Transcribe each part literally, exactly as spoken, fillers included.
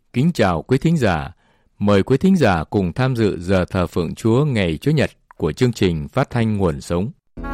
Kính chào quý thính giả. Mời quý thính giả cùng tham dự giờ thờ phượng Chúa ngày Chủ nhật của chương trình phát thanh Nguồn Sống.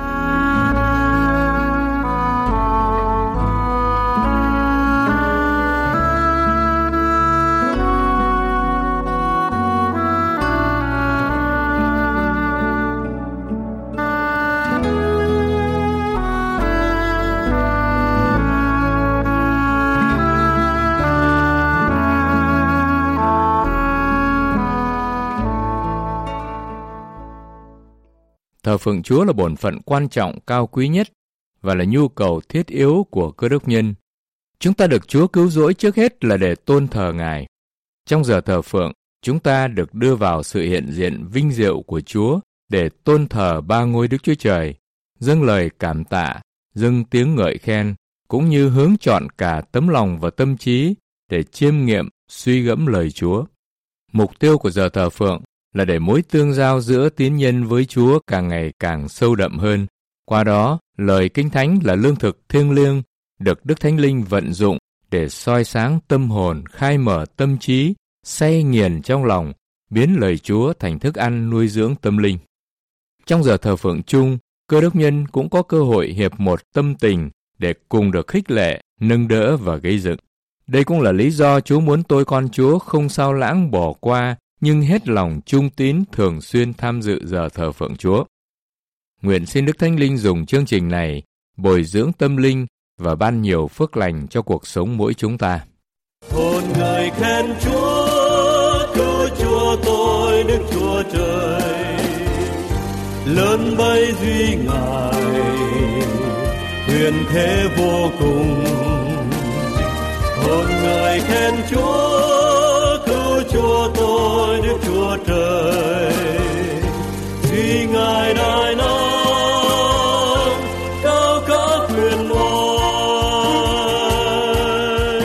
Thờ phượng Chúa là bổn phận quan trọng cao quý nhất và là nhu cầu thiết yếu của cơ đốc nhân. Chúng ta được Chúa cứu rỗi trước hết là để tôn thờ Ngài. Trong giờ thờ phượng, chúng ta được đưa vào sự hiện diện vinh diệu của Chúa để tôn thờ ba ngôi Đức Chúa Trời, dâng lời cảm tạ, dâng tiếng ngợi khen, cũng như hướng chọn cả tấm lòng và tâm trí để chiêm nghiệm, suy gẫm lời Chúa. Mục tiêu của giờ thờ phượng là để mối tương giao giữa tín nhân với Chúa càng ngày càng sâu đậm hơn. Qua đó, lời Kinh Thánh là lương thực thiêng liêng, được Đức Thánh Linh vận dụng để soi sáng tâm hồn, khai mở tâm trí, say nghiền trong lòng, biến lời Chúa thành thức ăn nuôi dưỡng tâm linh. Trong giờ thờ phượng chung, cơ đốc nhân cũng có cơ hội hiệp một tâm tình để cùng được khích lệ, nâng đỡ và gây dựng. Đây cũng là lý do Chúa muốn tôi con Chúa không sao lãng bỏ qua, nhưng hết lòng trung tín thường xuyên tham dự giờ thờ phượng Chúa. Nguyện xin Đức Thánh Linh dùng chương trình này bồi dưỡng tâm linh và ban nhiều phước lành cho cuộc sống mỗi chúng ta. Hồn ngợi khen Chúa, cứu Chúa tôi Đức Chúa Trời, lớn bay duy Ngài, huyền thế vô cùng. Hồn ngợi khen Chúa, cứu Chúa tôi Đức Chúa Trời, duy Ngài đại năng, cao cả quyền oai.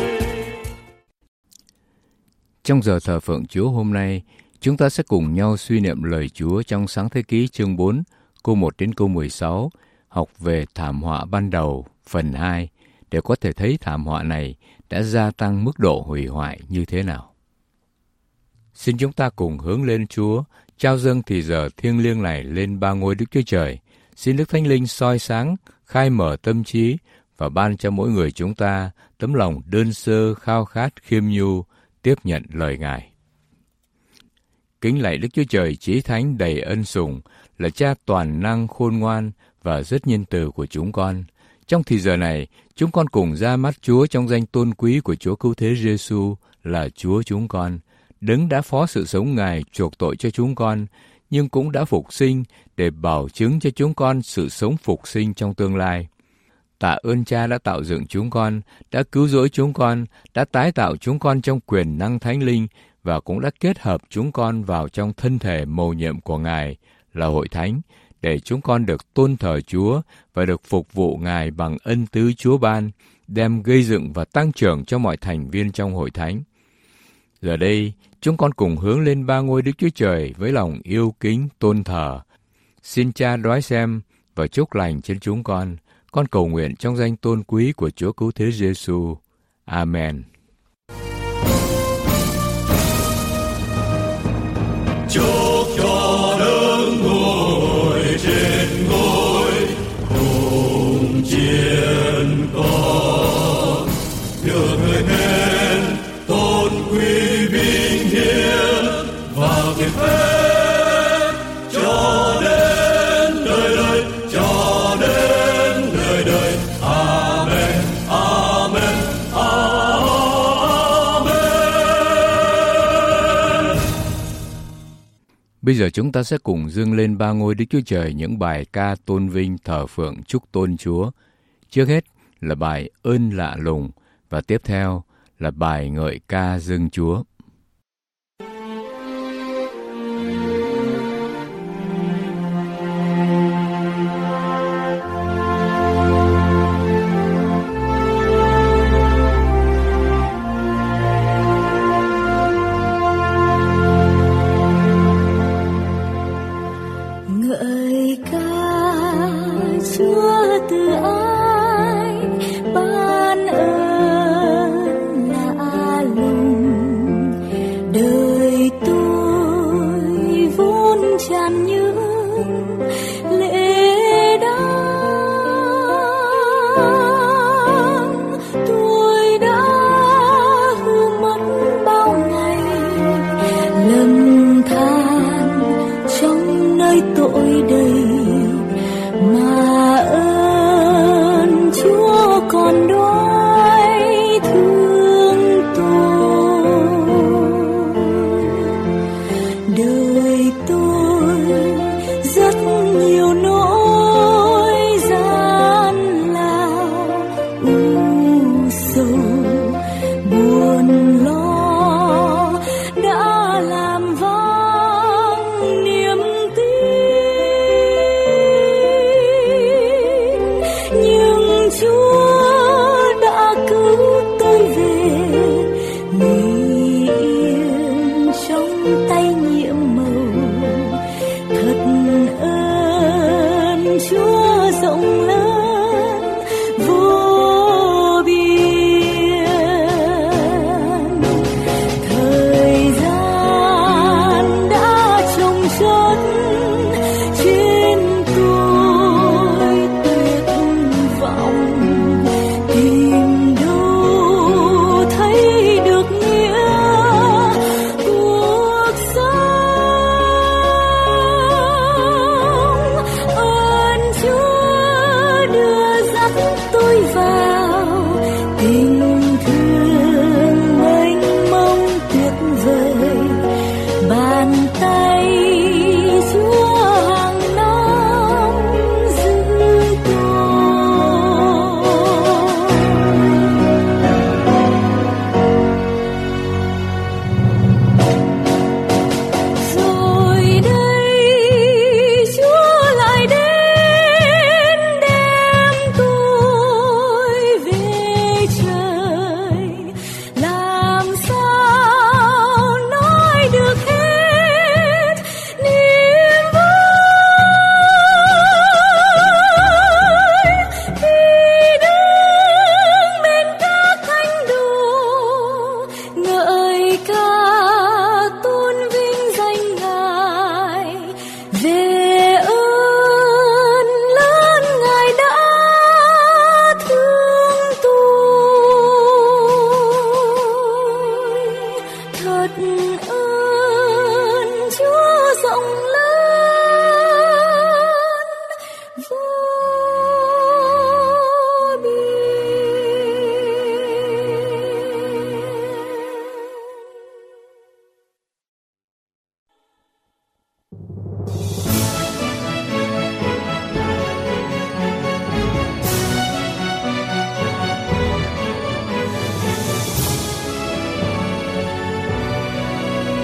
Trong giờ thờ phượng Chúa hôm nay, chúng ta sẽ cùng nhau suy niệm lời Chúa trong Sáng Thế Ký chương bốn, câu một đến câu mười sáu, học về thảm họa ban đầu, phần hai, để có thể thấy thảm họa này đã gia tăng mức độ hủy hoại như thế nào. Xin chúng ta cùng hướng lên Chúa, trao dâng thì giờ thiêng liêng này lên ba ngôi Đức Chúa Trời. Xin Đức Thánh Linh soi sáng, khai mở tâm trí và ban cho mỗi người chúng ta tấm lòng đơn sơ, khao khát, khiêm nhu, tiếp nhận lời Ngài. Kính lạy Đức Chúa Trời Chí Thánh đầy ân sủng, là Cha toàn năng khôn ngoan và rất nhân từ của chúng con. Trong thì giờ này, chúng con cùng ra mắt Chúa trong danh tôn quý của Chúa Cứu Thế Giêsu là Chúa chúng con. Đấng đã phó sự sống Ngài chuộc tội cho chúng con, nhưng cũng đã phục sinh để bảo chứng cho chúng con sự sống phục sinh trong tương lai. Tạ ơn Cha đã tạo dựng chúng con, đã cứu rỗi chúng con, đã tái tạo chúng con trong quyền năng Thánh Linh và cũng đã kết hợp chúng con vào trong thân thể mầu nhiệm của Ngài là Hội Thánh, để chúng con được tôn thờ Chúa và được phục vụ Ngài bằng ân tứ Chúa ban, đem gây dựng và tăng trưởng cho mọi thành viên trong Hội Thánh. Giờ đây, chúng con cùng hướng lên ba ngôi Đức Chúa Trời với lòng yêu kính tôn thờ. Xin Cha đoái xem và chúc lành trên chúng con. Con cầu nguyện trong danh tôn quý của Chúa Cứu Thế Giêsu. Amen. Chúc cho đấng ngồi trên ngôi cùng chiến con, được người khen tôn quý vinh hiển và kiệt phép cho đến đời đời, cho đến đời đời. Amen, amen, amen. Bây giờ chúng ta sẽ cùng dâng lên ba ngôi Đức Chúa Trời những bài ca tôn vinh thờ phượng chúc tôn Chúa. Trước hết là bài Ơn Lạ Lùng và tiếp theo là bài Ngợi Ca Dâng Chúa. Ngợi ca Chúa từ ái ban ơn lạ lùng. phật ơn Chúa rộng lớn vô biên.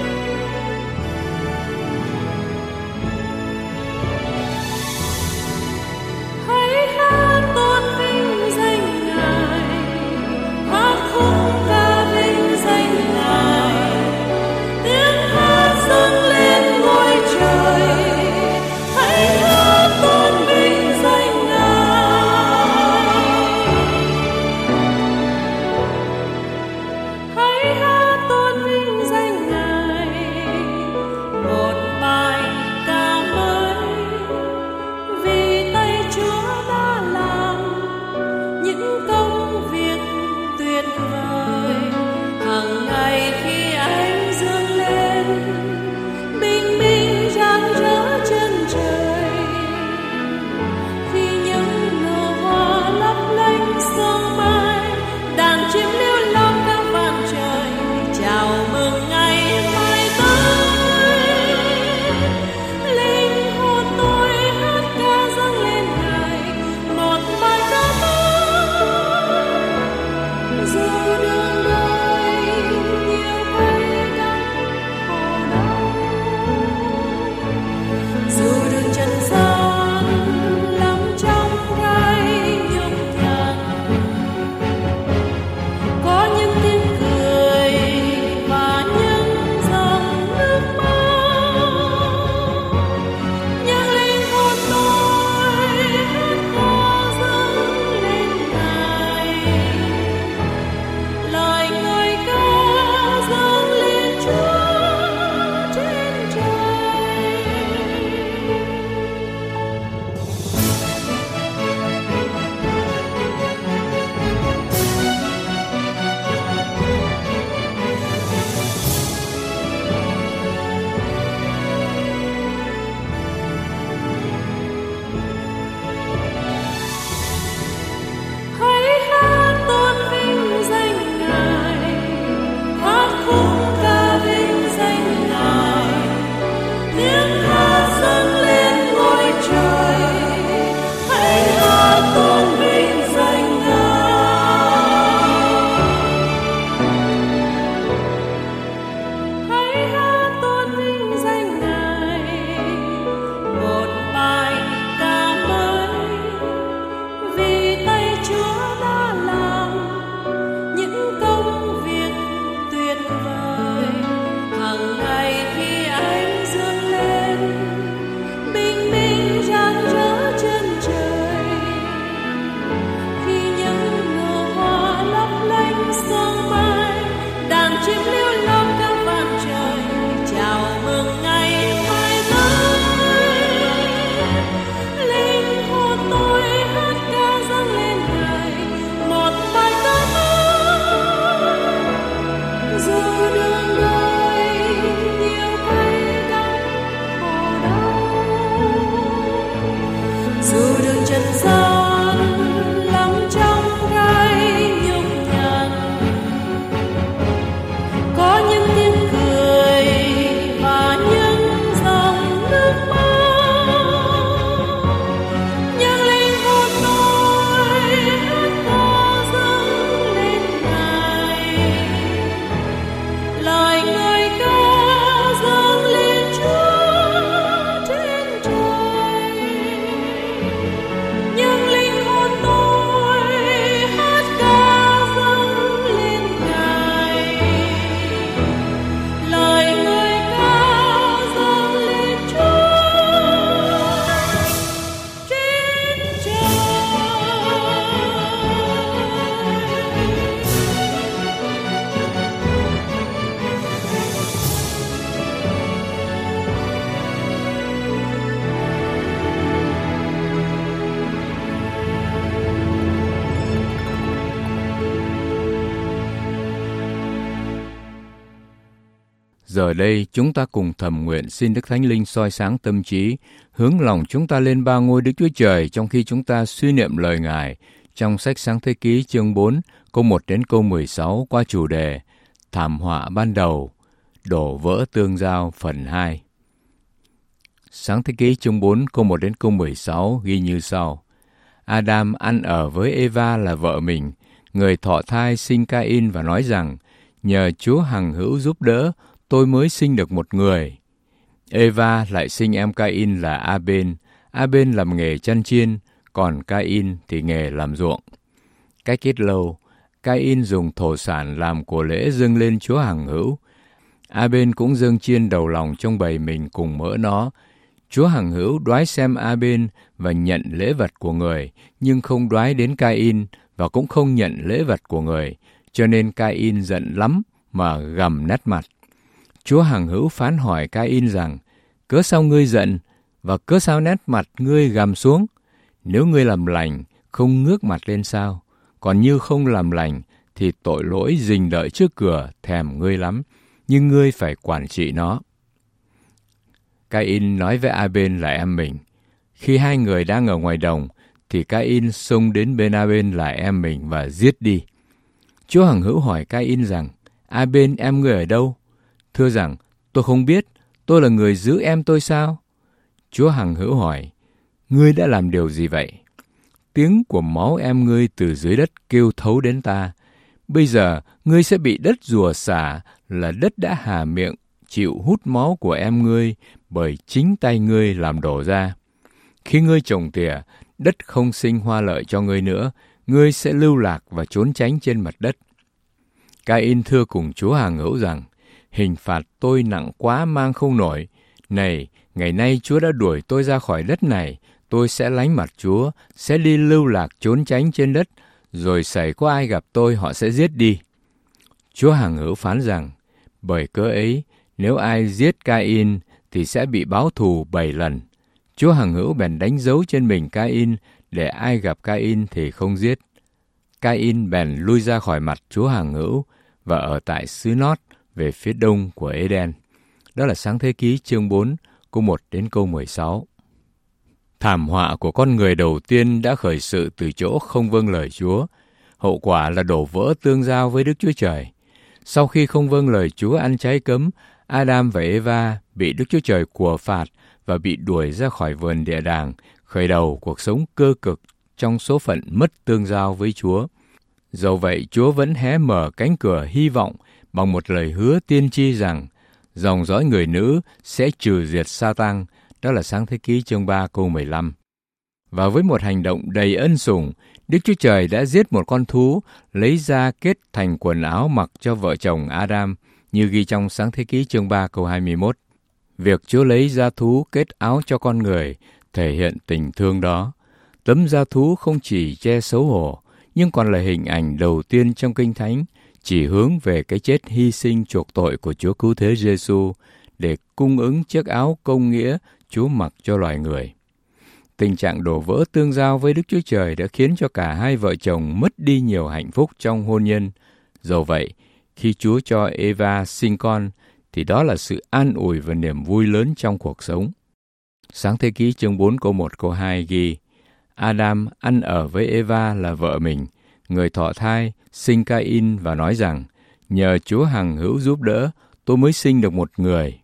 Giờ đây, chúng ta cùng thầm nguyện xin Đức Thánh Linh soi sáng tâm trí, hướng lòng chúng ta lên ba ngôi Đức Chúa Trời trong khi chúng ta suy niệm lời Ngài trong sách Sáng Thế Ký chương bốn, câu một đến câu mười sáu qua chủ đề Thảm họa ban đầu, đổ vỡ tương giao phần hai. Sáng Thế Ký chương bốn, câu một đến câu mười sáu ghi như sau. Adam ăn ở với Eva là vợ mình, người thọ thai sinh Ca-in và nói rằng, nhờ Chúa hằng hữu giúp đỡ, tôi mới sinh được một người. Eva lại sinh em Ca-in là A-bên. A-bên làm nghề chăn chiên, còn Ca-in thì nghề làm ruộng. Cách ít lâu, Ca-in dùng thổ sản làm của lễ dâng lên Chúa hằng hữu. A-bên cũng dâng chiên đầu lòng trong bầy mình cùng mỡ nó. Chúa hằng hữu đoái xem A-bên và nhận lễ vật của người, nhưng không đoái đến Ca-in và cũng không nhận lễ vật của người, cho nên Ca-in giận lắm mà gầm nét mặt. Chúa hằng hữu phán hỏi Ca-in rằng, cớ sao ngươi giận và cớ sao nét mặt ngươi gầm xuống? Nếu ngươi làm lành, không ngước mặt lên sao? Còn như không làm lành, thì tội lỗi rình đợi trước cửa thèm ngươi lắm, nhưng ngươi phải quản trị nó. Ca-in nói với A-bên là em mình. Khi hai người đang ở ngoài đồng, thì Ca-in xông đến bên A-bên là em mình và giết đi. Chúa hằng hữu hỏi Ca-in rằng, A-bên em ngươi ở đâu? Thưa rằng, tôi không biết, tôi là người giữ em tôi sao? Chúa hằng hữu hỏi, ngươi đã làm điều gì vậy? Tiếng của máu em ngươi từ dưới đất kêu thấu đến ta. Bây giờ, ngươi sẽ bị đất rùa xả, là đất đã hà miệng, chịu hút máu của em ngươi, bởi chính tay ngươi làm đổ ra. Khi ngươi trồng tỉa, đất không sinh hoa lợi cho ngươi nữa, ngươi sẽ lưu lạc và trốn tránh trên mặt đất. Ca-in thưa cùng Chúa hằng hữu rằng, hình phạt tôi nặng quá mang không nổi. Này, ngày nay Chúa đã đuổi tôi ra khỏi đất này, tôi sẽ lánh mặt Chúa, sẽ đi lưu lạc trốn tránh trên đất, rồi xảy có ai gặp tôi họ sẽ giết đi. Chúa hằng hữu phán rằng, bởi cớ ấy, nếu ai giết Ca-in thì sẽ bị báo thù bảy lần. Chúa hằng hữu bèn đánh dấu trên mình Ca-in, để ai gặp Ca-in thì không giết. Ca-in bèn lui ra khỏi mặt Chúa hằng hữu và ở tại xứ Nót về phía đông của Eden. Đó là Sáng Thế Ký chương bốn, câu một đến câu mười sáu. Thảm họa của con người đầu tiên đã khởi sự từ chỗ không vâng lời Chúa. Hậu quả là đổ vỡ tương giao với Đức Chúa Trời. Sau khi không vâng lời Chúa ăn trái cấm, Adam và Eva bị Đức Chúa Trời của phạt và bị đuổi ra khỏi vườn địa đàng, khởi đầu cuộc sống cơ cực trong số phận mất tương giao với Chúa. Dẫu vậy, Chúa vẫn hé mở cánh cửa hy vọng bằng một lời hứa tiên tri rằng dòng dõi người nữ sẽ trừ diệt Sa-tăng. Đó là Sáng Thế Ký chương ba câu mười lăm. Và với một hành động đầy ân sủng, Đức Chúa Trời đã giết một con thú, lấy da kết thành quần áo mặc cho vợ chồng Adam, như ghi trong Sáng Thế Ký chương ba câu hai mươi mốt. Việc Chúa lấy da thú kết áo cho con người thể hiện tình thương đó. Tấm da thú không chỉ che xấu hổ, nhưng còn là hình ảnh đầu tiên trong Kinh Thánh, chỉ hướng về cái chết hy sinh chuộc tội của Chúa Cứu Thế Giêsu để cung ứng chiếc áo công nghĩa Chúa mặc cho loài người. Tình trạng đổ vỡ tương giao với Đức Chúa Trời đã khiến cho cả hai vợ chồng mất đi nhiều hạnh phúc trong hôn nhân. Dẫu vậy, khi Chúa cho Eva sinh con, thì đó là sự an ủi và niềm vui lớn trong cuộc sống. Sáng Thế Ký chương bốn câu một câu hai ghi, Adam ăn ở với Eva là vợ mình, người thọ thai, sinh Ca-in và nói rằng, nhờ Chúa hằng hữu giúp đỡ, tôi mới sinh được một người.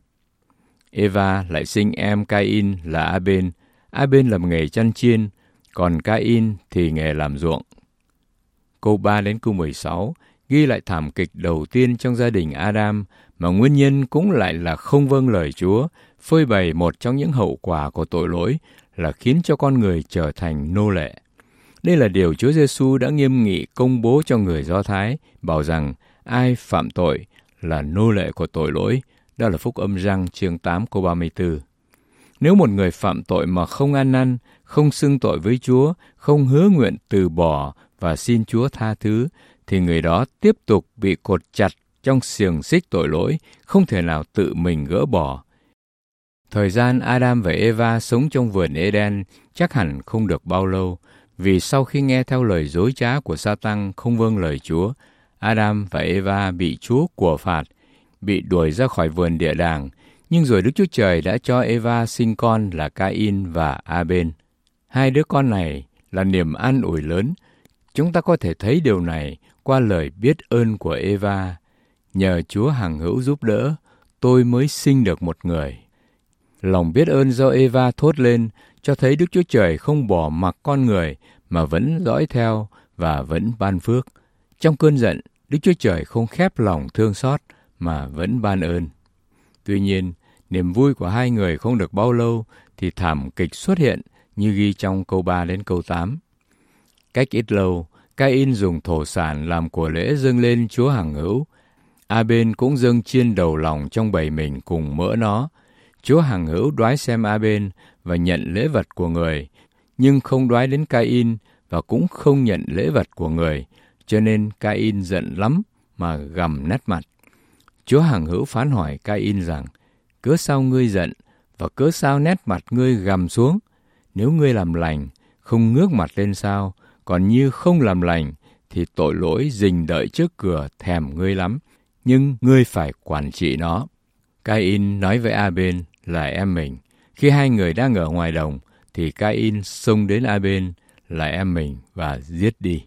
Eva lại sinh em Ca-in là A-bên. A-bên làm nghề chăn chiên, còn Ca-in thì nghề làm ruộng. Câu ba đến câu mười sáu ghi lại thảm kịch đầu tiên trong gia đình Adam, mà nguyên nhân cũng lại là không vâng lời Chúa, phơi bày một trong những hậu quả của tội lỗi là khiến cho con người trở thành nô lệ. Đây là điều Chúa Giêsu đã nghiêm nghị công bố cho người Do Thái, bảo rằng ai phạm tội là nô lệ của tội lỗi. Đó là Phúc Âm Giăng chương tám câu ba mươi tư. Nếu một người phạm tội mà không ăn năn, không xưng tội với Chúa, không hứa nguyện từ bỏ và xin Chúa tha thứ, thì người đó tiếp tục bị cột chặt trong xiềng xích tội lỗi, không thể nào tự mình gỡ bỏ. Thời gian Adam và Eva sống trong vườn Eden chắc hẳn không được bao lâu, vì sau khi nghe theo lời dối trá của Sa-tăng không vâng lời Chúa, Adam và Eva bị Chúa của phạt, bị đuổi ra khỏi vườn địa đàng, nhưng rồi Đức Chúa Trời đã cho Eva sinh con là Ca-in và A-bên. Hai đứa con này là niềm an ủi lớn. Chúng ta có thể thấy điều này qua lời biết ơn của Eva. Nhờ Chúa hằng hữu giúp đỡ, tôi mới sinh được một người. Lòng biết ơn do Eva thốt lên cho thấy Đức Chúa Trời không bỏ mặc con người mà vẫn dõi theo và vẫn ban phước. Trong cơn giận, Đức Chúa Trời không khép lòng thương xót mà vẫn ban ơn. Tuy nhiên, niềm vui của hai người không được bao lâu thì thảm kịch xuất hiện như ghi trong câu ba đến câu tám. Cách ít lâu, Ca-in dùng thổ sản làm của lễ dâng lên Chúa hằng hữu. A-bên cũng dâng chiên đầu lòng trong bầy mình cùng mỡ nó. Chúa hằng hữu đoái xem A-bên và nhận lễ vật của người, nhưng không đoái đến Ca-in và cũng không nhận lễ vật của người, cho nên Ca-in giận lắm mà gằm nét mặt. Chúa hằng hữu phán hỏi Ca-in rằng, cớ sao ngươi giận và cớ sao nét mặt ngươi gằm xuống? Nếu ngươi làm lành, không ngước mặt lên sao? Còn như không làm lành, thì tội lỗi rình đợi trước cửa thèm ngươi lắm, nhưng ngươi phải quản trị nó. Ca-in nói với A-bên là em mình. Khi hai người đang ở ngoài đồng, thì Ca-in xông đến A-bên là em mình và giết đi.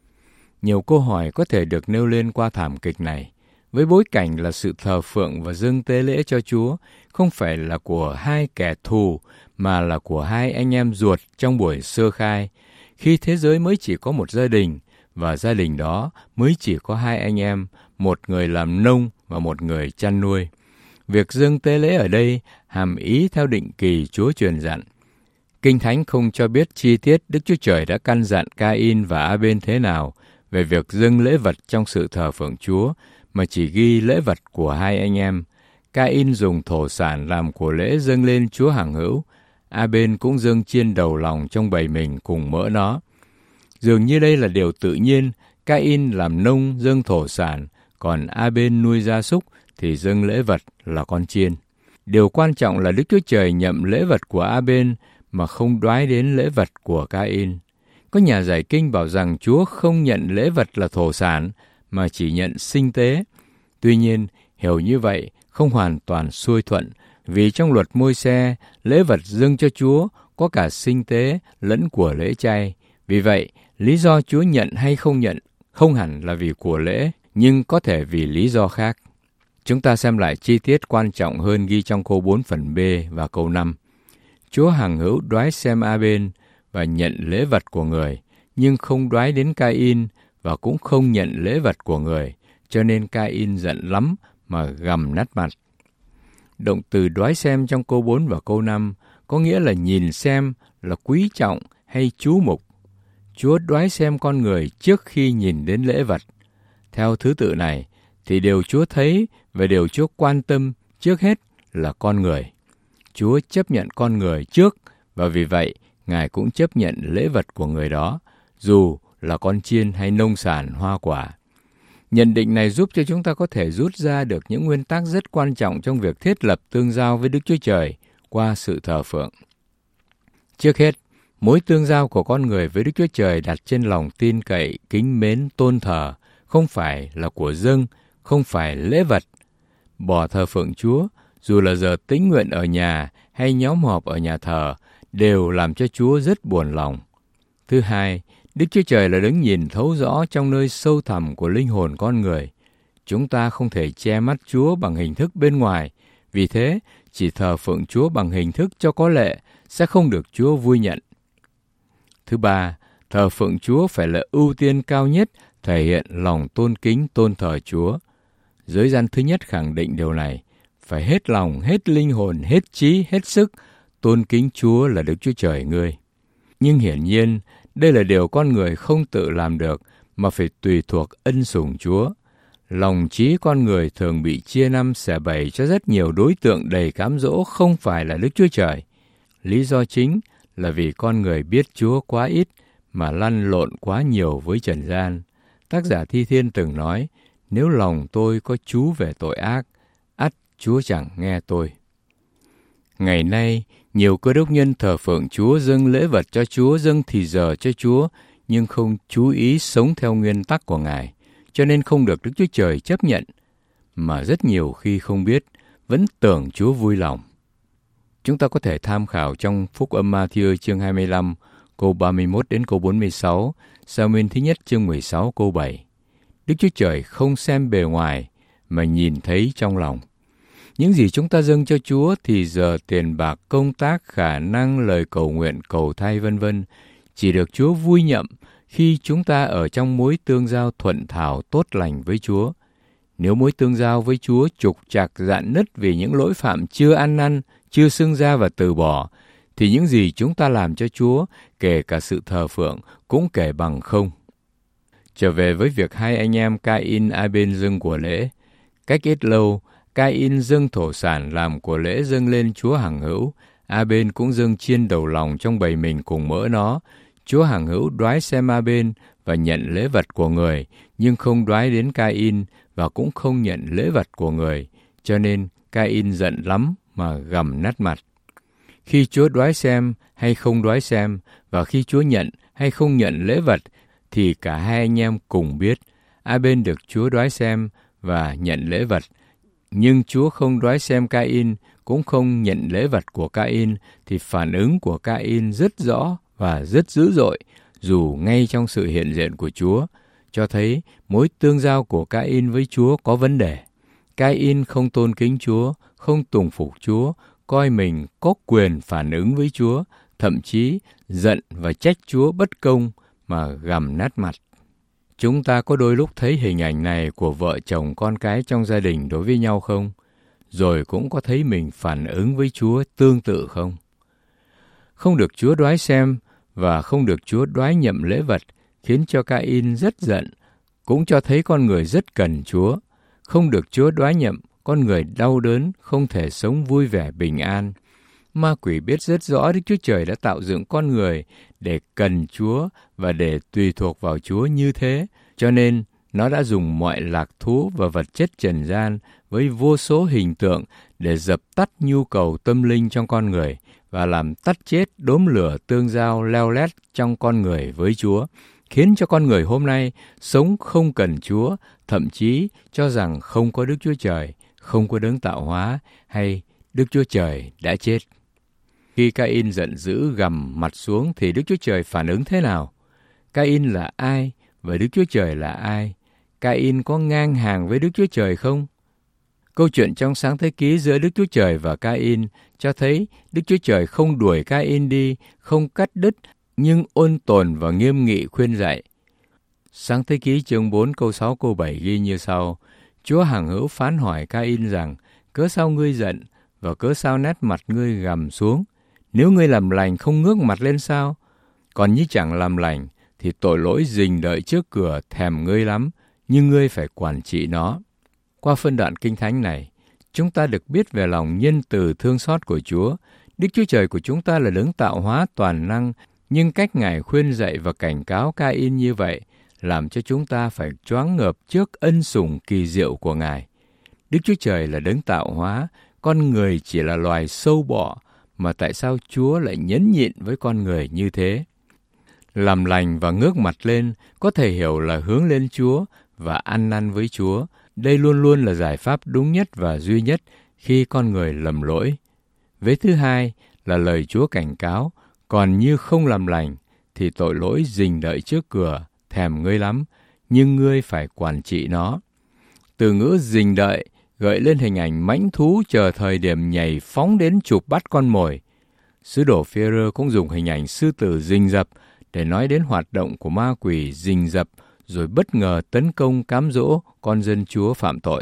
Nhiều câu hỏi có thể được nêu lên qua thảm kịch này. Với bối cảnh là sự thờ phượng và dâng tế lễ cho Chúa, không phải là của hai kẻ thù, mà là của hai anh em ruột trong buổi sơ khai, khi thế giới mới chỉ có một gia đình, và gia đình đó mới chỉ có hai anh em, một người làm nông và một người chăn nuôi. Việc dâng tế lễ ở đây hàm ý theo định kỳ Chúa truyền dặn. Kinh Thánh không cho biết chi tiết Đức Chúa Trời đã căn dặn Ca-in và A-bên thế nào về việc dâng lễ vật trong sự thờ phượng Chúa, mà chỉ ghi lễ vật của hai anh em. Ca-in dùng thổ sản làm của lễ dâng lên Chúa hằng hữu. A-bên cũng dâng chiên đầu lòng trong bầy mình cùng mỡ nó. Dường như đây là điều tự nhiên, Ca-in làm nông dâng thổ sản, còn A-bên nuôi gia súc thì dâng lễ vật là con chiên. Điều quan trọng là Đức Chúa Trời nhậm lễ vật của A-bên mà không đoái đến lễ vật của Ca-in. Có nhà giải kinh bảo rằng Chúa không nhận lễ vật là thổ sản, mà chỉ nhận sinh tế. Tuy nhiên, hiểu như vậy không hoàn toàn xuôi thuận, vì trong luật Môi-se, lễ vật dâng cho Chúa có cả sinh tế lẫn của lễ chay. Vì vậy, lý do Chúa nhận hay không nhận không hẳn là vì của lễ, nhưng có thể vì lý do khác. Chúng ta xem lại chi tiết quan trọng hơn ghi trong câu bốn phần B và câu năm. Chúa hằng hữu đoái xem A-bên và nhận lễ vật của người, nhưng không đoái đến Ca-in và cũng không nhận lễ vật của người, cho nên Ca-in giận lắm mà gằm nát mặt. Động từ đoái xem trong câu bốn và câu năm có nghĩa là nhìn xem, là quý trọng hay chú mục. Chúa đoái xem con người trước khi nhìn đến lễ vật. Theo thứ tự này, thì điều Chúa thấy và điều Chúa quan tâm trước hết là con người. Chúa chấp nhận con người trước, và vì vậy, Ngài cũng chấp nhận lễ vật của người đó, dù là con chiên hay nông sản hoa quả. Nhận định này giúp cho chúng ta có thể rút ra được những nguyên tắc rất quan trọng trong việc thiết lập tương giao với Đức Chúa Trời qua sự thờ phượng. Trước hết, mối tương giao của con người với Đức Chúa Trời đặt trên lòng tin cậy, kính mến, tôn thờ, không phải là của dâng, không phải lễ vật. Bỏ thờ phượng Chúa, dù là giờ tĩnh nguyện ở nhà hay nhóm họp ở nhà thờ, đều làm cho Chúa rất buồn lòng. Thứ hai, Đức Chúa Trời là đấng nhìn thấu rõ trong nơi sâu thẳm của linh hồn con người. Chúng ta không thể che mắt Chúa bằng hình thức bên ngoài, vì thế chỉ thờ phượng Chúa bằng hình thức cho có lệ sẽ không được Chúa vui nhận. Thứ ba, thờ phượng Chúa phải là ưu tiên cao nhất, thể hiện lòng tôn kính tôn thờ Chúa. Giới gian thứ nhất khẳng định điều này, phải hết lòng, hết linh hồn, hết trí, hết sức, tôn kính Chúa là Đức Chúa Trời ngươi. Nhưng hiển nhiên, đây là điều con người không tự làm được, mà phải tùy thuộc ân sủng Chúa. Lòng trí con người thường bị chia năm xẻ bảy cho rất nhiều đối tượng đầy cám dỗ không phải là Đức Chúa Trời. Lý do chính là vì con người biết Chúa quá ít mà lăn lộn quá nhiều với trần gian. Tác giả Thi Thiên từng nói, nếu lòng tôi có chú về tội ác, ắt Chúa chẳng nghe tôi. Ngày nay, nhiều cơ đốc nhân thờ phượng Chúa, dâng lễ vật cho Chúa, dâng thì giờ cho Chúa, nhưng không chú ý sống theo nguyên tắc của Ngài, cho nên không được Đức Chúa Trời chấp nhận. mà rất nhiều khi không biết, vẫn tưởng Chúa vui lòng. Chúng ta có thể tham khảo trong Phúc âm Ma-thi-ơ chương hai mươi lăm, câu ba mươi mốt đến câu bốn mươi sáu, Sa-mu-ên thứ nhất chương mười sáu câu bảy. Đức Chúa Trời không xem bề ngoài, mà nhìn thấy trong lòng. Những gì chúng ta dâng cho Chúa thì giờ, tiền bạc, công tác, khả năng, lời cầu nguyện, cầu thay vân vân chỉ được Chúa vui nhậm khi chúng ta ở trong mối tương giao thuận thảo tốt lành với Chúa. Nếu mối tương giao với Chúa trục trặc rạn nứt vì những lỗi phạm chưa ăn năn, chưa xưng ra và từ bỏ, thì những gì chúng ta làm cho Chúa, kể cả sự thờ phượng, cũng kể bằng không. Trở về với việc hai anh em Ca-in A-bên dâng của lễ. Cách ít lâu, Ca-in dâng thổ sản làm của lễ dâng lên Chúa hằng hữu. A-bên cũng dâng chiên đầu lòng trong bầy mình cùng mỡ nó. Chúa hằng hữu đoái xem A-bên và nhận lễ vật của người, nhưng không đoái đến Ca-in và cũng không nhận lễ vật của người. Cho nên Ca-in giận lắm mà gầm nát mặt. Khi Chúa đoái xem hay không đoái xem, và khi Chúa nhận hay không nhận lễ vật, thì cả hai anh em cùng biết. A-bên được Chúa đoái xem và nhận lễ vật, nhưng Chúa không đoái xem Ca-in, cũng không nhận lễ vật của Ca-in, thì phản ứng của Ca-in rất rõ và rất dữ dội, dù ngay trong sự hiện diện của Chúa, cho thấy mối tương giao của Ca-in với Chúa có vấn đề. Ca-in không tôn kính Chúa, không tùng phục Chúa, coi mình có quyền phản ứng với Chúa, thậm chí giận và trách Chúa bất công mà gầm nát mặt. Chúng ta có đôi lúc thấy hình ảnh này của vợ chồng con cái trong gia đình đối với nhau không? Rồi cũng có thấy mình phản ứng với Chúa tương tự không? Không được Chúa đoái xem và không được Chúa đoái nhậm lễ vật khiến cho Ca-in rất giận, cũng cho thấy con người rất cần Chúa. Không được Chúa đoái nhậm, con người đau đớn, không thể sống vui vẻ bình an. Ma quỷ biết rất rõ Đức Chúa Trời đã tạo dựng con người để cần Chúa và để tùy thuộc vào Chúa như thế, cho nên nó đã dùng mọi lạc thú và vật chất trần gian với vô số hình tượng để dập tắt nhu cầu tâm linh trong con người và làm tắt chết đốm lửa tương giao leo lét trong con người với Chúa, khiến cho con người hôm nay sống không cần Chúa, thậm chí cho rằng không có Đức Chúa Trời, không có đấng tạo hóa, hay Đức Chúa Trời đã chết. Khi Ca-in giận dữ gầm mặt xuống thì Đức Chúa Trời phản ứng thế nào? Ca-in là ai và Đức Chúa Trời là ai? Ca-in có ngang hàng với Đức Chúa Trời không? Câu chuyện trong Sáng Thế Ký giữa Đức Chúa Trời và Ca-in cho thấy Đức Chúa Trời không đuổi Ca-in đi, không cắt đứt, nhưng ôn tồn và nghiêm nghị khuyên dạy. Sáng Thế Ký chương bốn câu sáu câu bảy ghi như sau: Chúa hằng hữu phán hỏi Ca-in rằng: cớ sao ngươi giận và cớ sao nét mặt ngươi gằm xuống? Nếu ngươi làm lành không ngước mặt lên sao? Còn như chẳng làm lành thì tội lỗi rình đợi trước cửa thèm ngươi lắm, nhưng ngươi phải quản trị nó. Qua phân đoạn kinh thánh này, chúng ta được biết về lòng nhân từ thương xót của Chúa. Đức Chúa Trời của chúng ta là đấng tạo hóa toàn năng, nhưng cách Ngài khuyên dạy và cảnh cáo Ca-in như vậy làm cho chúng ta phải choáng ngợp trước ân sủng kỳ diệu của Ngài. Đức Chúa Trời là đấng tạo hóa, con người chỉ là loài sâu bọ, mà tại sao Chúa lại nhẫn nhịn với con người như thế? Làm lành và ngước mặt lên có thể hiểu là hướng lên Chúa và ăn năn với Chúa. Đây luôn luôn là giải pháp đúng nhất và duy nhất khi con người lầm lỗi. Vế thứ hai là lời Chúa cảnh cáo: còn như không làm lành thì tội lỗi rình đợi trước cửa thèm ngươi lắm, nhưng ngươi phải quản trị nó. Từ ngữ rình đợi gợi lên hình ảnh mãnh thú chờ thời điểm nhảy phóng đến chụp bắt con mồi. Sứ đồ Phêrô cũng dùng hình ảnh sư tử rình rập để nói đến hoạt động của ma quỷ rình rập rồi bất ngờ tấn công cám dỗ con dân Chúa phạm tội.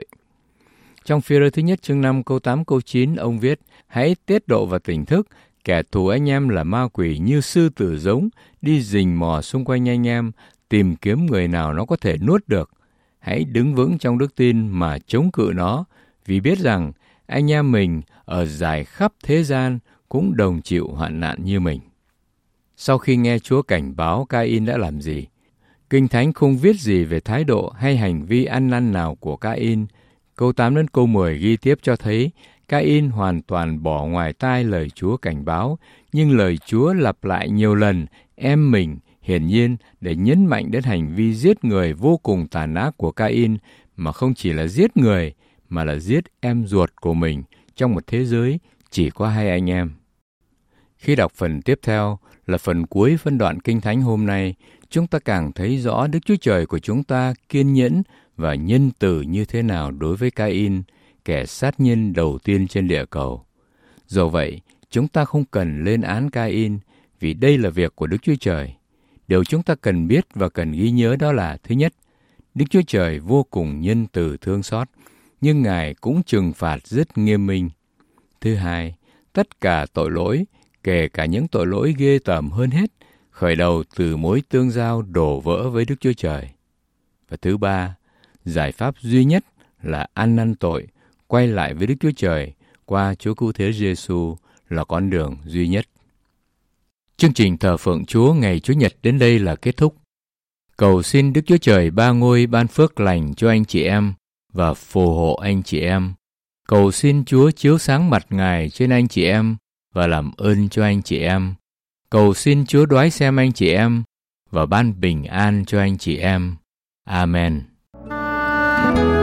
Trong Phêrô thứ nhất chương năm câu tám câu chín, ông viết: hãy tiết độ và tỉnh thức, kẻ thù anh em là ma quỷ như sư tử giống, đi rình mò xung quanh anh em, tìm kiếm người nào nó có thể nuốt được. Hãy đứng vững trong đức tin mà chống cự nó, vì biết rằng anh em mình ở rải khắp thế gian cũng đồng chịu hoạn nạn như mình. Sau khi nghe Chúa cảnh báo, Ca-in đã làm gì? Kinh Thánh không viết gì về thái độ hay hành vi ăn năn nào của Ca-in. Câu tám đến câu mười ghi tiếp cho thấy Ca-in hoàn toàn bỏ ngoài tai lời Chúa cảnh báo, nhưng lời Chúa lặp lại nhiều lần em mình, hiển nhiên để nhấn mạnh đến hành vi giết người vô cùng tàn ác của Ca-in, mà không chỉ là giết người, mà là giết em ruột của mình trong một thế giới chỉ có hai anh em. Khi đọc phần tiếp theo là phần cuối phân đoạn Kinh Thánh hôm nay, chúng ta càng thấy rõ Đức Chúa Trời của chúng ta kiên nhẫn và nhân từ như thế nào đối với Ca-in, kẻ sát nhân đầu tiên trên địa cầu. Do vậy, chúng ta không cần lên án Ca-in, vì đây là việc của Đức Chúa Trời. Điều chúng ta cần biết và cần ghi nhớ đó là: thứ nhất, Đức Chúa Trời vô cùng nhân từ thương xót, nhưng Ngài cũng trừng phạt rất nghiêm minh. Thứ hai, tất cả tội lỗi, kể cả những tội lỗi ghê tởm hơn hết, khởi đầu từ mối tương giao đổ vỡ với Đức Chúa Trời. Và thứ ba, giải pháp duy nhất là ăn năn tội, quay lại với Đức Chúa Trời qua Chúa Cứu Thế Giêsu là con đường duy nhất. Chương trình thờ phượng Chúa ngày Chủ nhật đến đây là kết thúc. Cầu xin Đức Chúa Trời ba ngôi ban phước lành cho anh chị em và phù hộ anh chị em. Cầu xin Chúa chiếu sáng mặt Ngài trên anh chị em và làm ơn cho anh chị em. Cầu xin Chúa đoái xem anh chị em và ban bình an cho anh chị em. Amen.